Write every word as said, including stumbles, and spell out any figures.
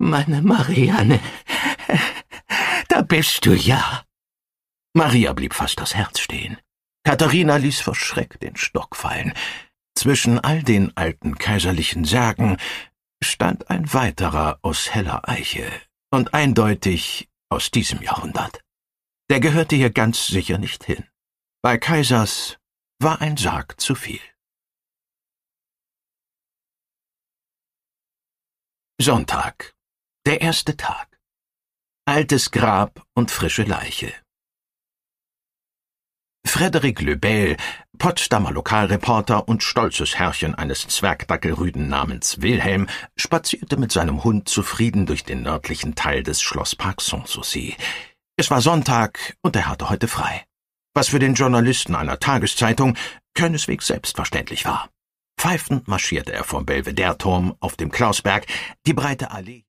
Meine Marianne, da bist du ja. Maria blieb fast das Herz stehen. Katharina ließ vor Schreck den Stock fallen. Zwischen all den alten kaiserlichen Särgen stand ein weiterer aus heller Eiche und eindeutig aus diesem Jahrhundert. Der gehörte hier ganz sicher nicht hin. Bei Kaisers war ein Sarg zu viel. Sonntag, der erste Tag. Altes Grab und frische Leiche. Frederick Lebel, Potsdamer Lokalreporter und stolzes Herrchen eines Zwergdackelrüden namens Wilhelm, spazierte mit seinem Hund zufrieden durch den nördlichen Teil des Schlossparks Sanssouci. Es war Sonntag und er hatte heute frei, was für den Journalisten einer Tageszeitung keineswegs selbstverständlich war. Pfeifend marschierte er vom Belvedere-Turm auf dem Klausberg die breite Allee